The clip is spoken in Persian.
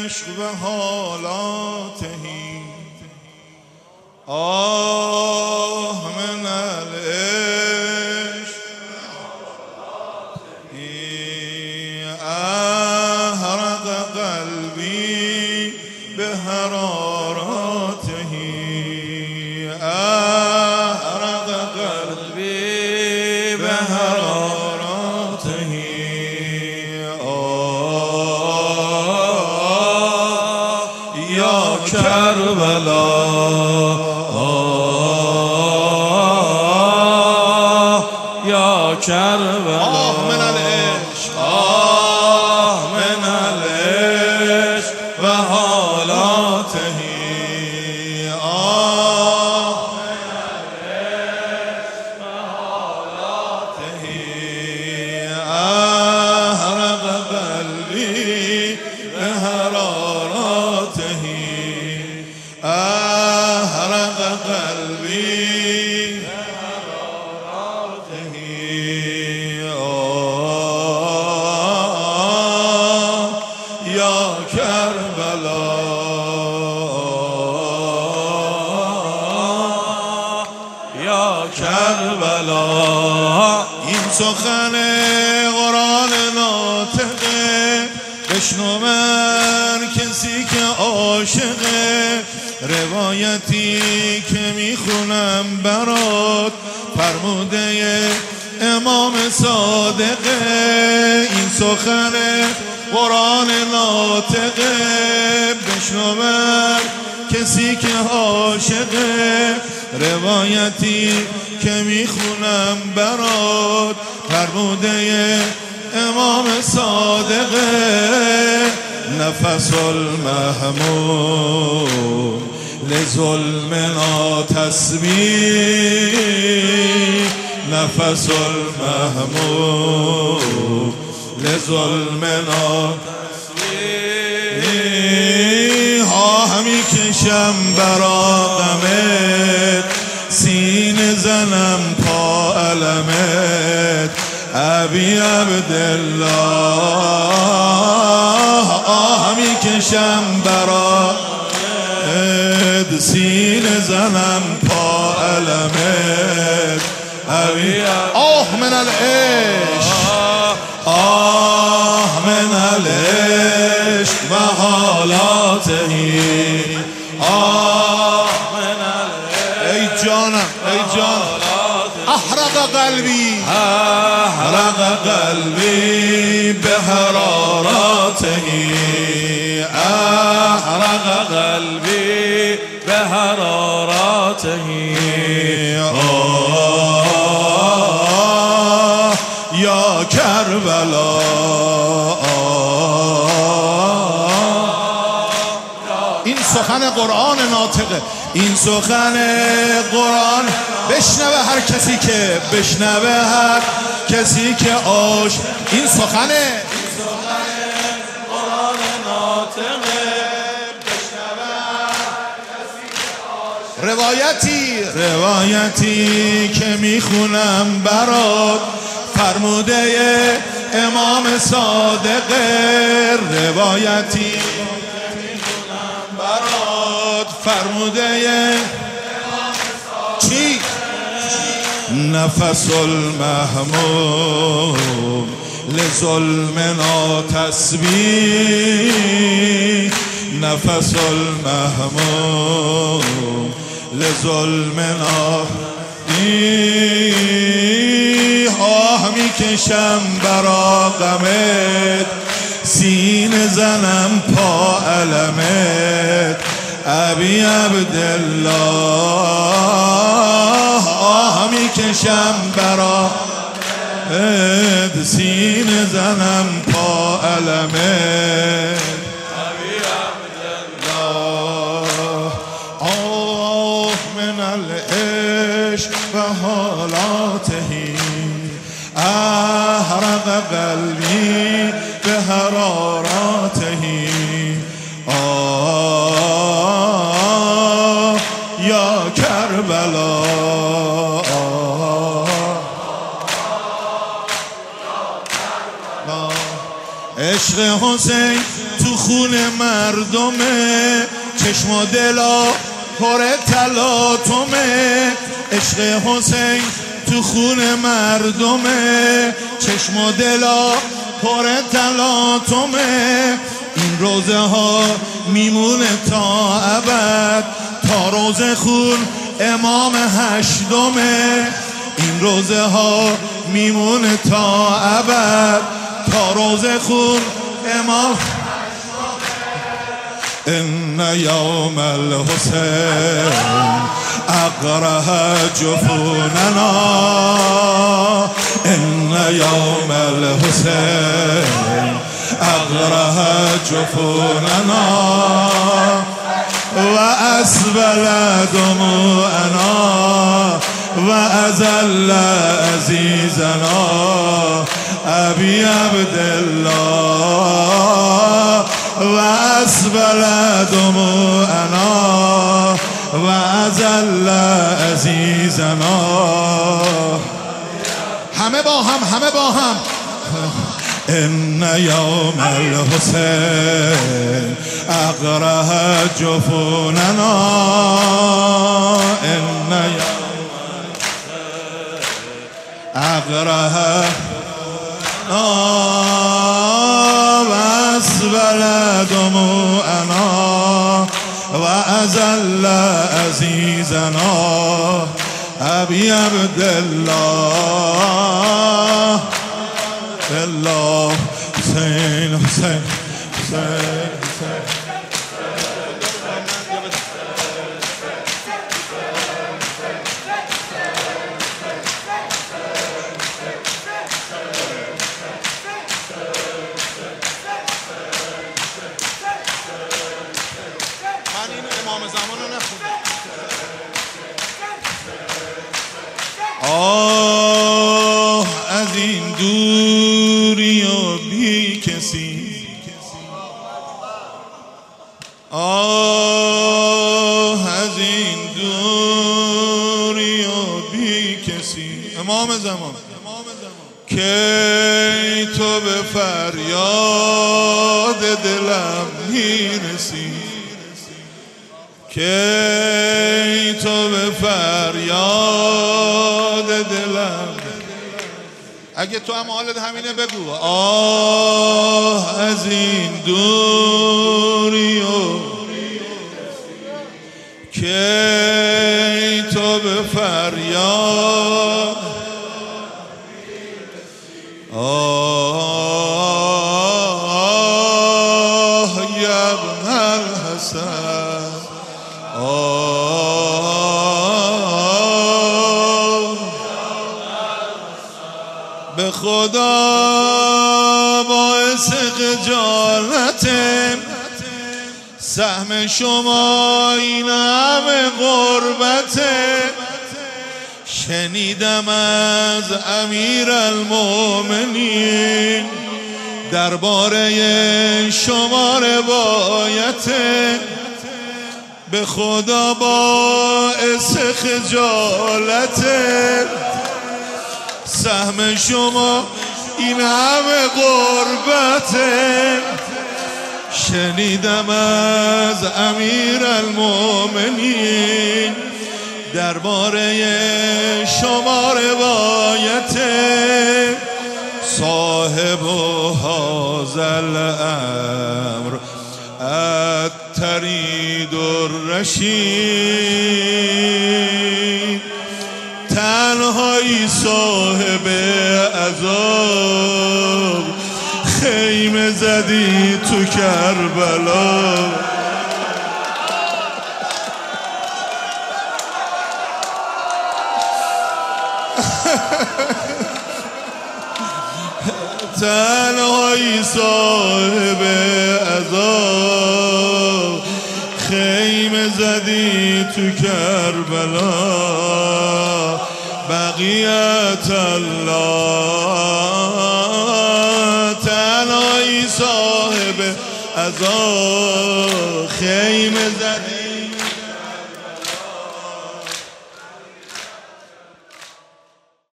عشق و حالاته آه من العشق أحرق قلبي بحرارته أحرق قلبي بحرارته يا كربلاء يا كربلاء من العشق من العشق وحالاته من العشق وحالاته أحرق قلبي بحرارته أحرق قلبي بحرارته يا كربلاء يا كربلاء این سخن قرآن ناطقه بشنو من کسی که عاشقه روایتی که میخونم برات فرموده امام صادقه این سخن قرآن ناطقه بشنو من کسی که عاشقه روایتی که میخونم برات فرموده امام صادقه نفس المحموم لظلمنا تسبیح نفس المحموم لظلمنا تسبیح همی کشم برا غمت سینه زنم پا علمت ابی عبدالله همی کشم برا سینه زنم پا علمت ابی من العشق من العشق و حالاته من العشق ای جانم ای جانم احرق قلبی احرق قلبی بحراراته احرق قلبی بحراراته یا کربلا این سخن قرآن ناطقه این سخن قرآن بشنوه هر کسی که بشنوه هر کسی که این سخن قرآن ناطقه بشنوه هر کسی که روایتی که میخونم برات فرموده امام صادقه روایتی که میخونم برات فرموده چی؟ نفس المحموم لظلمنا تسبیح نفس المحموم لظلمنا میکشم برا غمت سینه زنم پا علمت ابی عبدالله میکشم برا سینه زنم پا علمت ابی عبدالله من العشق و حالاته احرق قلبی بحراراته یا کربلا عشق حسین تو خون مردمه، چشم و دلا پر تلاطمه. عشق حسین تو خون مردمه، چشم و دلا پر تلاطمه. این روزه ها میمونه تا ابد، تا روز خون امام هشتمه. این روزه ها میمونه تا ابد، تا روز خون امام. ان یوم الحسین اقره جفوننا، ان یوم الحسین اقره جفوننا و اسبل دموعنا و ازل عزیزنا ابی عبدالله و اسبل دموعنا و ازل عزیزنا. همه با هم ان یوم الحسین اقره جفوننا، ان یوم اقره و اسبل دموعنا و ازل عزیزنا ابی عبدالله الله حسین حسین حسین حسین. من این امام زمان رو نخوندم. آه از این دوری و بی کسی، آه از این دوری و بی کسی. امام زمان کی تو به فریاد دلم میرسی، کی تو به فریاد دلم. اگه تو هم حالت همینه بگو آه از این دوری و کی تو به فریاد. آه یا ابن الحسن، به خدا باعث خجالت سهم شما این همه غربته. شنیدم از امیر المؤمنین درباره شما روایته، به خدا باعث خجالته سهم شما این همه غربته. شنیدم از امیر المؤمنین درباره شما روایته، صاحب هذا الامر الترید الرشید، تنهایی صاحب عذاب خیمه زدی تو کربلا. تنهایی صاحب عذاب خیمه زدی تو کربلا. بقیت الله تنهایی صاحب عذاب خیمه زدی